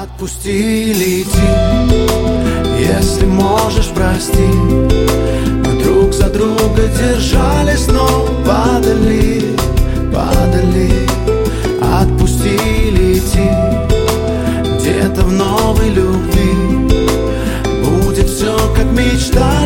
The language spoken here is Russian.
Отпусти, лети, если можешь, прости. Мы друг за друга держались, но падали, падали. Отпусти, лети, где-то в новой любви будет все, как мечта.